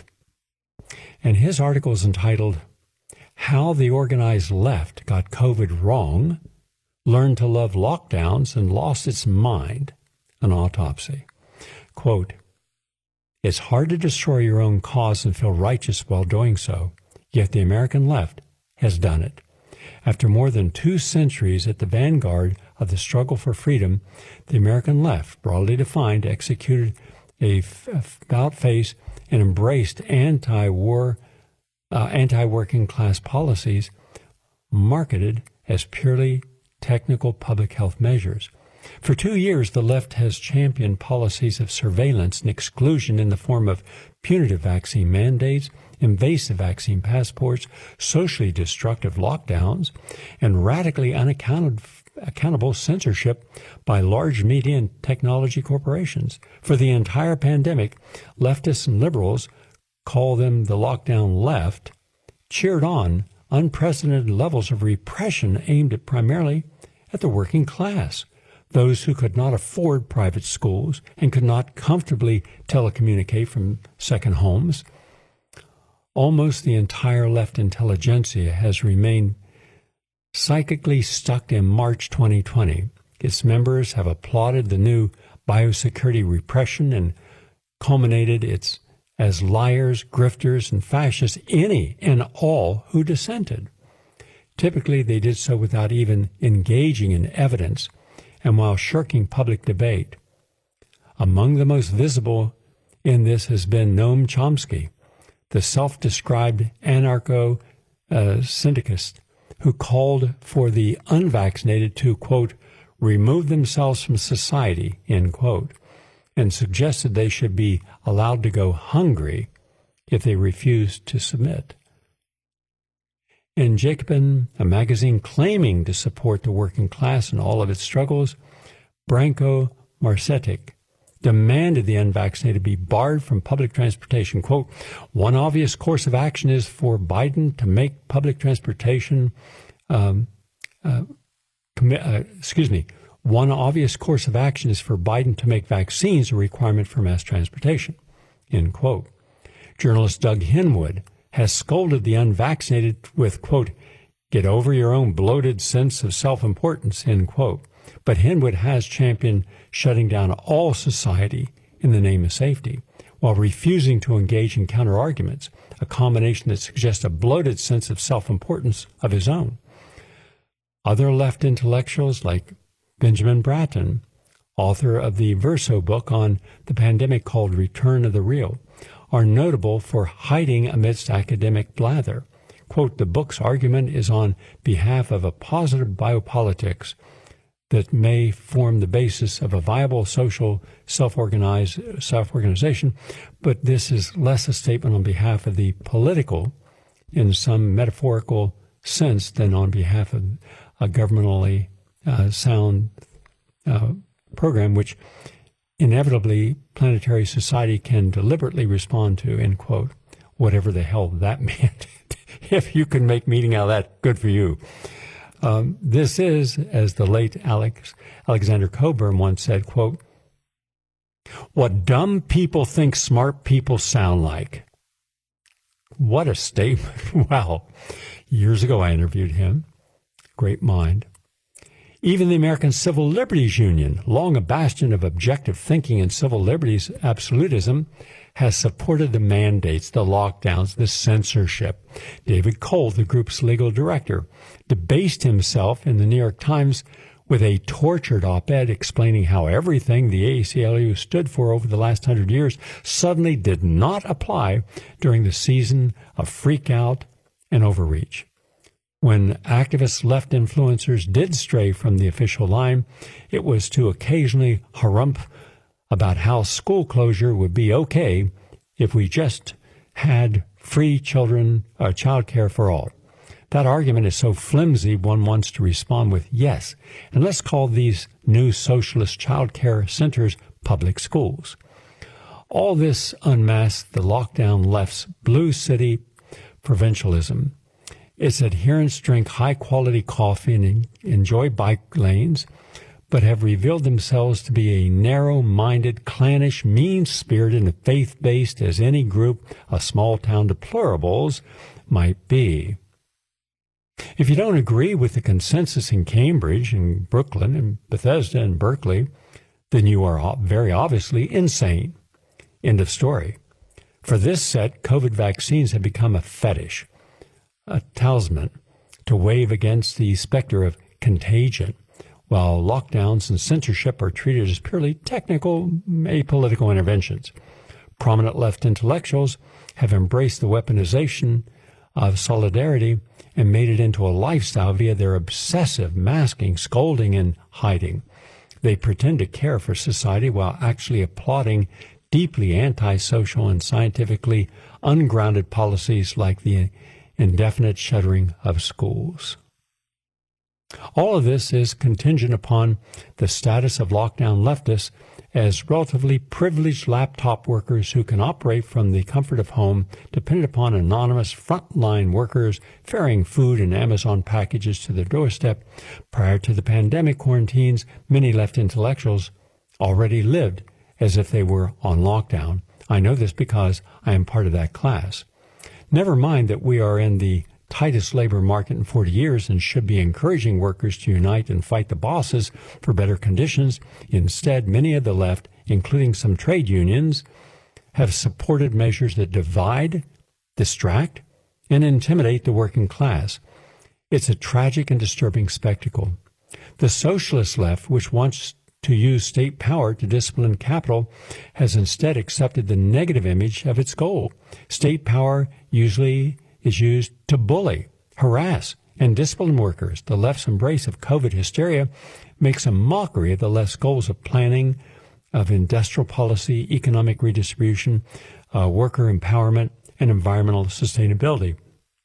And his article is entitled, How the Organized Left Got COVID Wrong, Learned to Love Lockdowns, and Lost Its Mind, an Autopsy. Quote, It's hard to destroy your own cause and feel righteous while doing so, yet the American left has done it. After more than two centuries at the vanguard of the struggle for freedom, the American left, broadly defined, executed a about-face and embraced anti-war, uh, anti-working class policies marketed as purely technical public health measures. For two years, the left has championed policies of surveillance and exclusion in the form of punitive vaccine mandates, invasive vaccine passports, socially destructive lockdowns, and radically unaccountable censorship by large media and technology corporations. For the entire pandemic, leftists and liberals, call them the lockdown left, cheered on unprecedented levels of repression aimed at primarily at the working class, those who could not afford private schools and could not comfortably telecommunicate from second homes. Almost the entire left intelligentsia has remained psychically stuck in March twenty twenty. Its members have applauded the new biosecurity repression and culminated its as liars, grifters, and fascists, any and all who dissented. Typically, they did so without even engaging in evidence and while shirking public debate. Among the most visible in this has been Noam Chomsky, the self-described anarcho-syndicalist who called for the unvaccinated to, quote, remove themselves from society, end quote, and suggested they should be allowed to go hungry if they refused to submit. In Jacobin, a magazine claiming to support the working class in all of its struggles, Branko Marcetic demanded the unvaccinated be barred from public transportation. Quote, one obvious course of action is for Biden to make public transportation, um, uh, commi- uh, excuse me, one obvious course of action is for Biden to make vaccines a requirement for mass transportation, end quote. Journalist Doug Henwood has scolded the unvaccinated with, quote, get over your own bloated sense of self-importance, end quote. But Henwood has championed shutting down all society in the name of safety, while refusing to engage in counter-arguments, a combination that suggests a bloated sense of self-importance of his own. Other left intellectuals like Benjamin Bratton, author of the Verso book on the pandemic called Return of the Real, are notable for hiding amidst academic blather. Quote, the book's argument is on behalf of a positive biopolitics that may form the basis of a viable social self-organized self-organization, but this is less a statement on behalf of the political in some metaphorical sense than on behalf of a governmentally uh, sound uh, program, which inevitably planetary society can deliberately respond to, end quote, whatever the hell that meant. If you can make meaning out of that, good for you. Um, this is, as the late Alex, Alexander Coburn once said, quote, what dumb people think smart people sound like. What a statement. Wow. Years ago, I interviewed him. Great mind. Even the American Civil Liberties Union, long a bastion of objective thinking and civil liberties absolutism, has supported the mandates, the lockdowns, the censorship. David Cole, the group's legal director, debased himself in the New York Times with a tortured op-ed explaining how everything the A C L U stood for over the last hundred years suddenly did not apply during the season of freak-out and overreach. When activist left influencers did stray from the official line, it was to occasionally harumph about how school closure would be okay if we just had free children, uh, child care for all. That argument is so flimsy, one wants to respond with yes, and let's call these new socialist child care centers public schools. All this unmasks the lockdown left's blue city provincialism. Its adherents drink high-quality coffee and enjoy bike lanes, but have revealed themselves to be a narrow-minded, clannish, mean-spirited, and faith-based as any group of small-town deplorables might be. If you don't agree with the consensus in Cambridge and Brooklyn and Bethesda and Berkeley, then you are very obviously insane. End of story. For this set, COVID vaccines have become a fetish, a talisman to wave against the specter of contagion, while lockdowns and censorship are treated as purely technical, apolitical interventions. Prominent left intellectuals have embraced the weaponization of solidarity and made it into a lifestyle via their obsessive masking, scolding, and hiding. They pretend to care for society while actually applauding deeply antisocial and scientifically ungrounded policies like the indefinite shuttering of schools. All of this is contingent upon the status of lockdown leftists as relatively privileged laptop workers who can operate from the comfort of home, dependent upon anonymous frontline workers ferrying food and Amazon packages to their doorstep. Prior to the pandemic quarantines, many left intellectuals already lived as if they were on lockdown. I know this because I am part of that class. Never mind that we are in the tightest labor market in forty years and should be encouraging workers to unite and fight the bosses for better conditions. Instead, many of the left, including some trade unions, have supported measures that divide, distract, and intimidate the working class. It's a tragic and disturbing spectacle. The socialist left, which wants to use state power to discipline capital, has instead accepted the negative image of its goal. State power usually is used to bully, harass, and discipline workers. The left's embrace of COVID hysteria makes a mockery of the left's goals of planning, of industrial policy, economic redistribution, uh, worker empowerment, and environmental sustainability.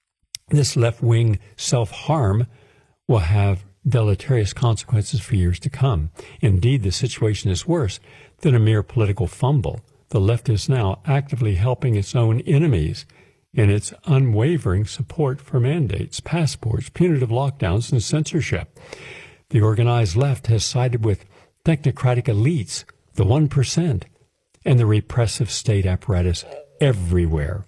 This left-wing self-harm will have deleterious consequences for years to come. Indeed, the situation is worse than a mere political fumble. The left is now actively helping its own enemies in its unwavering support for mandates, passports, punitive lockdowns, and censorship. The organized left has sided with technocratic elites, the one percent, and the repressive state apparatus everywhere.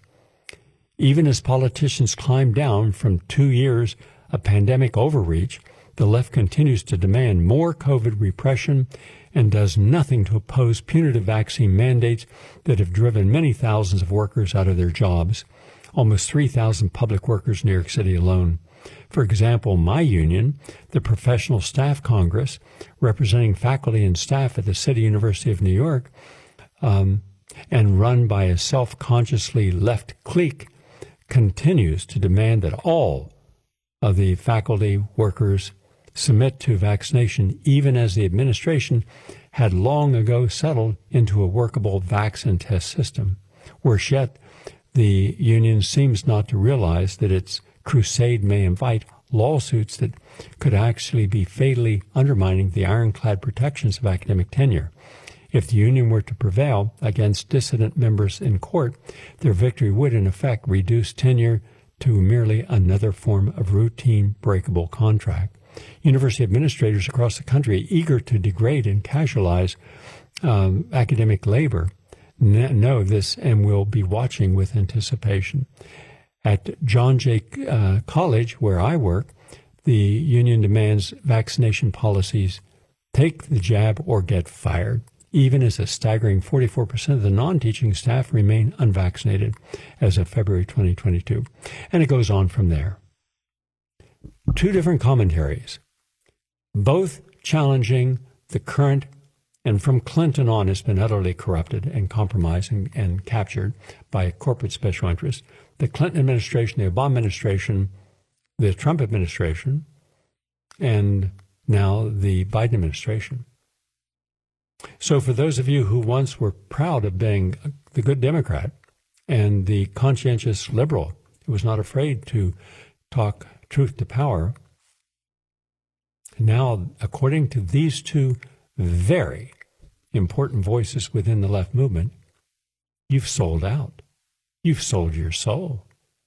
Even as politicians climb down from two years of pandemic overreach, the left continues to demand more COVID repression and does nothing to oppose punitive vaccine mandates that have driven many thousands of workers out of their jobs. Almost three thousand public workers in New York City alone. For example, my union, the Professional Staff Congress, representing faculty and staff at the City University of New York, um, and run by a self-consciously left clique, continues to demand that all of the faculty workers submit to vaccination, even as the administration had long ago settled into a workable vaccine test system. Worse yet, the union seems not to realize that its crusade may invite lawsuits that could actually be fatally undermining the ironclad protections of academic tenure. If the union were to prevail against dissident members in court, their victory would, in effect, reduce tenure to merely another form of routine breakable contract. University administrators across the country, eager to degrade and casualize um, academic labor, know this and will be watching with anticipation. At John Jay uh, College, where I work, the union demands vaccination policies take the jab or get fired, even as a staggering forty-four percent of the non-teaching staff remain unvaccinated as of February twenty twenty-two. And it goes on from there. Two different commentaries, both challenging the current, and from Clinton on, has been utterly corrupted and compromised and, and captured by corporate special interests. The Clinton administration, the Obama administration, the Trump administration, and now the Biden administration. So for those of you who once were proud of being the good Democrat and the conscientious liberal who was not afraid to talk truth to power, now, according to these two very important voices within the left movement, you've sold out. You've sold your soul.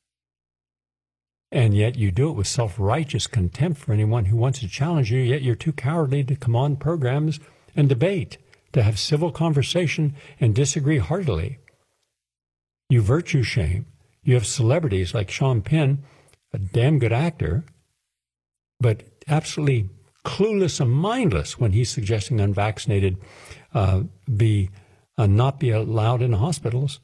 And yet you do it with self-righteous contempt for anyone who wants to challenge you, yet you're too cowardly to come on programs and debate, to have civil conversation and disagree heartily. You virtue shame. You have celebrities like Sean Penn, a damn good actor, but absolutely clueless and mindless when he's suggesting unvaccinated uh, be uh, not be allowed in hospitals.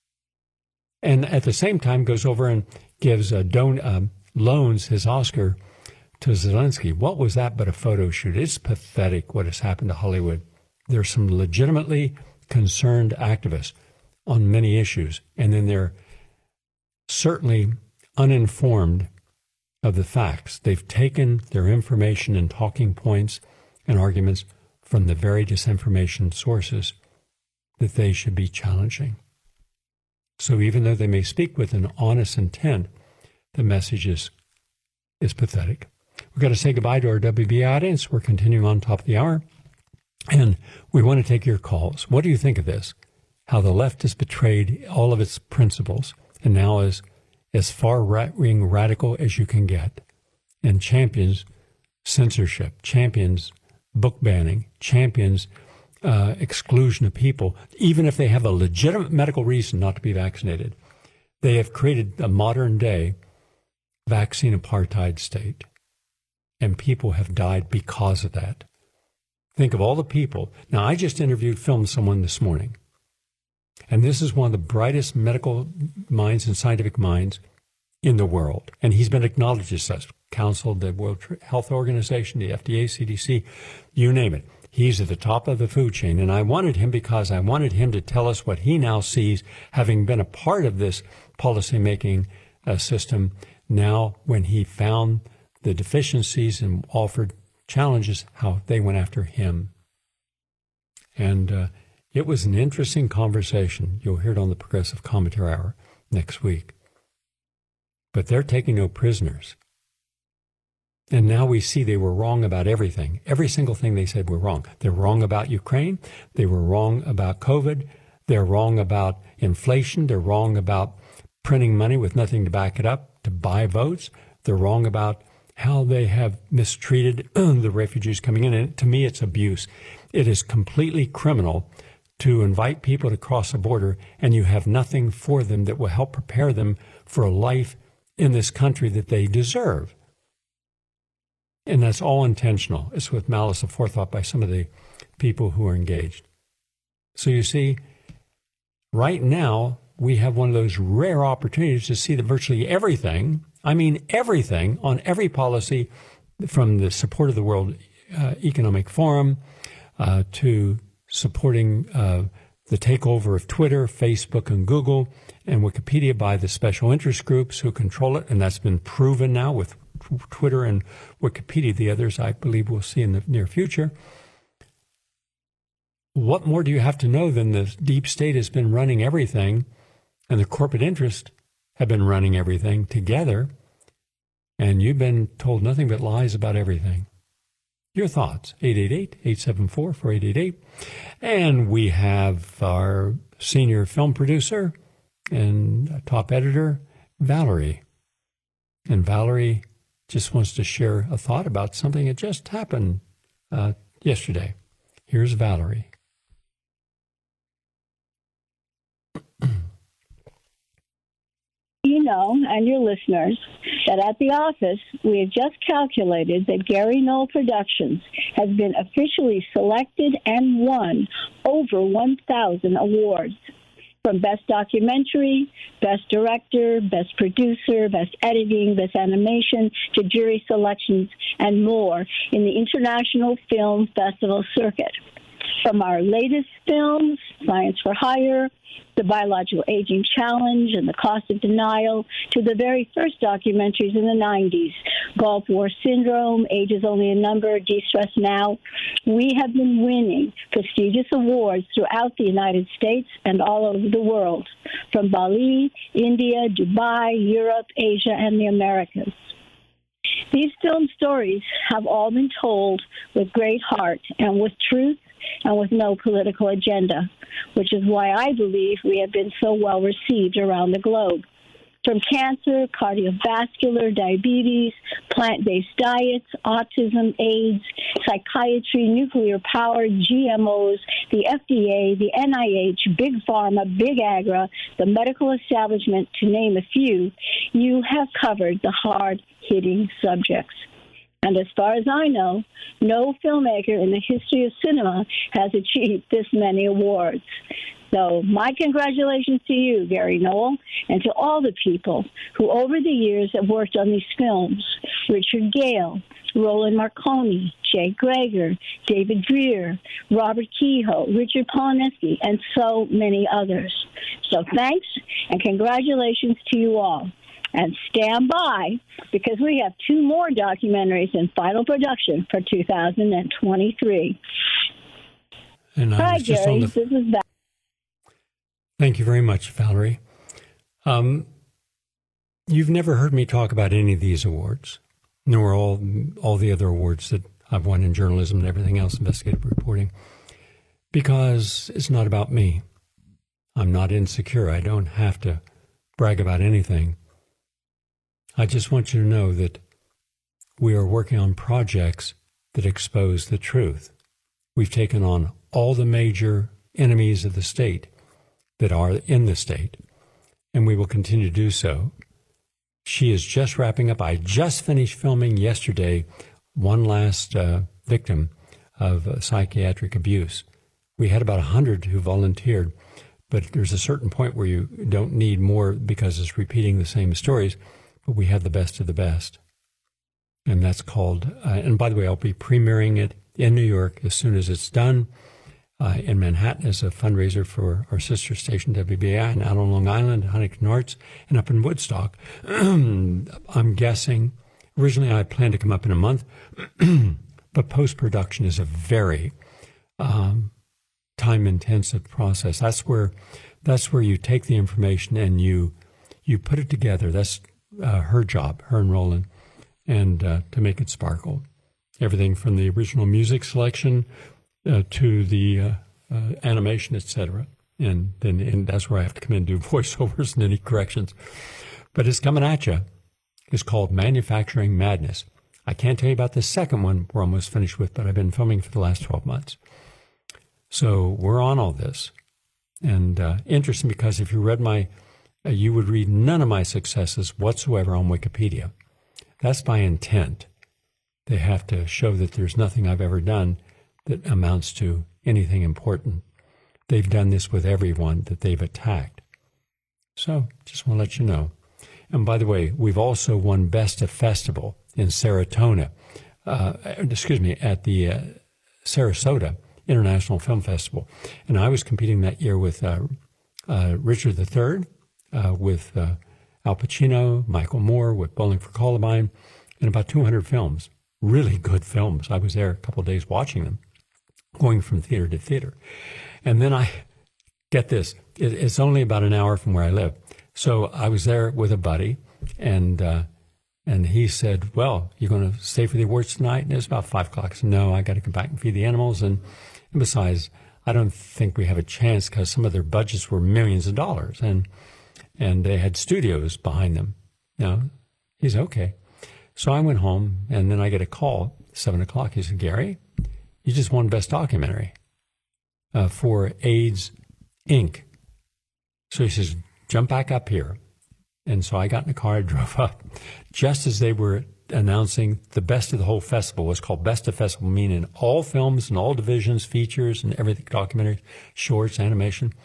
And at the same time goes over and gives a don- uh, loans his Oscar to Zelensky. What was that but a photo shoot? It's pathetic what has happened to Hollywood. There's some legitimately concerned activists on many issues, and then they're certainly uninformed of the facts. They've taken their information and talking points and arguments from the very disinformation sources that they should be challenging. So even though they may speak with an honest intent, the message is, is pathetic. We've got to say goodbye to our W B A audience. We're continuing on top of the hour. And we want to take your calls. What do you think of this? How the left has betrayed all of its principles and now is as far right-wing radical as you can get, and champions censorship, champions book banning, champions uh, exclusion of people, even if they have a legitimate medical reason not to be vaccinated. They have created a modern-day vaccine apartheid state, and people have died because of that. Think of all the people. Now, I just interviewed, filmed someone this morning, and this is one of the brightest medical minds and scientific minds in the world. And he's been acknowledged as such. Council, the World Health Organization, the F D A, C D C, you name it. He's at the top of the food chain. And I wanted him because I wanted him to tell us what he now sees, having been a part of this policymaking uh, system, now when he found the deficiencies and offered challenges, how they went after him. And uh, it was an interesting conversation. You'll hear it on the Progressive Commentary Hour next week. But they're taking no prisoners. And now we see they were wrong about everything. Every single thing they said were wrong. They're wrong about Ukraine. They were wrong about COVID. They're wrong about inflation. They're wrong about printing money with nothing to back it up to buy votes. They're wrong about how they have mistreated the refugees coming in. And to me, it's abuse. It is completely criminal to invite people to cross a border and you have nothing for them that will help prepare them for a life in this country that they deserve. And that's all intentional. It's with malice aforethought by some of the people who are engaged. So you see, right now, we have one of those rare opportunities to see that virtually everything, I mean everything, on every policy, from the support of the World uh, Economic Forum uh, to supporting uh, the takeover of Twitter, Facebook, and Google, and Wikipedia by the special interest groups who control it, and that's been proven now with Twitter and Wikipedia. The others, I believe, we'll see in the near future. What more do you have to know than the deep state has been running everything, and the corporate interests have been running everything together, and you've been told nothing but lies about everything? Your thoughts, eight eight eight, eight seven four, four eight eight eight. And we have our senior film producer and top editor, Valerie. And Valerie just wants to share a thought about something that just happened uh, yesterday. Here's Valerie. You know, and your listeners, that at the office, we have just calculated that Gary Knoll Productions has been officially selected and won over one thousand awards. From Best Documentary, Best Director, Best Producer, Best Editing, Best Animation, to jury selections and more in the International Film Festival circuit. From our latest films, Science for Hire, The Biological Aging Challenge, and The Cost of Denial, to the very first documentaries in the nineties, Gulf War Syndrome, Age is Only a Number, De-Stress Now, we have been winning prestigious awards throughout the United States and all over the world, from Bali, India, Dubai, Europe, Asia, and the Americas. These film stories have all been told with great heart and with truth and with no political agenda, which is why I believe we have been so well received around the globe. From cancer, cardiovascular, diabetes, plant-based diets, autism, AIDS, psychiatry, nuclear power, G M Os, the F D A, the N I H, Big Pharma, Big Agra, the medical establishment, to name a few, you have covered the hard-hitting subjects. And as far as I know, no filmmaker in the history of cinema has achieved this many awards. So my congratulations to you, Gary Noel, and to all the people who over the years have worked on these films. Richard Gale, Roland Marconi, Jay Greger, David Dreer, Robert Kehoe, Richard Polineski, and so many others. So thanks and congratulations to you all. And stand by, because we have two more documentaries in final production for two thousand twenty-three. And I Hi, was just Gary. on the... This is Val. Thank you very much, Valerie. Um, you've never heard me talk about any of these awards, nor all all the other awards that I've won in journalism and everything else, investigative reporting, because it's not about me. I'm not insecure. I don't have to brag about anything. I just want you to know that we are working on projects that expose the truth. We've taken on all the major enemies of the state that are in the state, and we will continue to do so. She is just wrapping up. I just finished filming yesterday one last uh, victim of uh, psychiatric abuse. We had about one hundred who volunteered, but there's a certain point where you don't need more because it's repeating the same stories. But we have the best of the best. And that's called, uh, and by the way, I'll be premiering it in New York as soon as it's done, uh, in Manhattan as a fundraiser for our sister station W B A I, and out on Long Island, Huntington Arts, and up in Woodstock. I'm guessing, originally I planned to come up in a month, but post-production is a very um, time-intensive process. That's where, that's where you take the information and you you put it together. That's Uh, her job, her and Roland, and uh, to make it sparkle. Everything from the original music selection uh, to the uh, uh, animation, et cetera. And then and that's where I have to come in and do voiceovers and any corrections. But it's coming at you. It's called Manufacturing Madness. I can't tell you about the second one we're almost finished with, but I've been filming for the last twelve months. So we're on all this. And uh, interesting, because if you read my Uh, you would read none of my successes whatsoever on Wikipedia. That's by intent. They have to show that there's nothing I've ever done that amounts to anything important. They've done this with everyone that they've attacked. So, just want to let you know. And by the way, we've also won Best of Festival in Saratoga, uh, excuse me, at the uh, Sarasota International Film Festival. And I was competing that year with uh, uh, Richard the Third, Uh, with uh, Al Pacino, Michael Moore, with Bowling for Columbine, and about two hundred films. Really good films. I was there a couple of days watching them, going from theater to theater. And then I, get this, it, it's only about an hour from where I live. So I was there with a buddy, and uh, and he said, well, you going to stay for the awards tonight? And it was about five o'clock. I said, no, I got to come back and feed the animals. And, and besides, I don't think we have a chance because some of their budgets were millions of dollars. And And they had studios behind them. You know, he's okay. So I went home, and then I get a call, seven o'clock. He said, Gary, you just won Best Documentary uh, for AIDS, Incorporated. So he says, jump back up here. And so I got in the car, I drove up. Just as they were announcing the best of the whole festival, was called Best of Festival, meaning all films and all divisions, features and everything, documentaries, shorts, animation.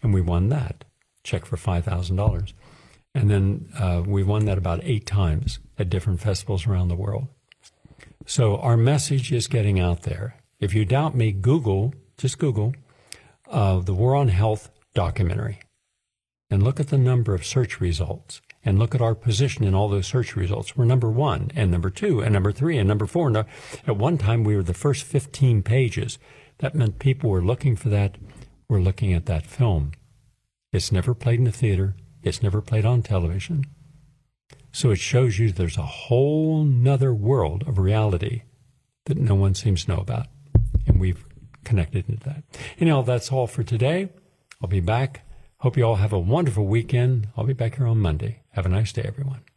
and we won that. Check for five thousand dollars. And then uh, we won that about eight times at different festivals around the world. So our message is getting out there. If you doubt me, Google, just Google, uh, the War on Health documentary, and look at the number of search results, and look at our position in all those search results. We're number one, and number two, and number three, and number four. And at one time, we were the first fifteen pages. That meant people were looking for that, were looking at that film. It's never played in the theater. It's never played on television. So it shows you there's a whole nother world of reality that no one seems to know about. And we've connected into that. Anyhow, that's all for today. I'll be back. Hope you all have a wonderful weekend. I'll be back here on Monday. Have a nice day, everyone.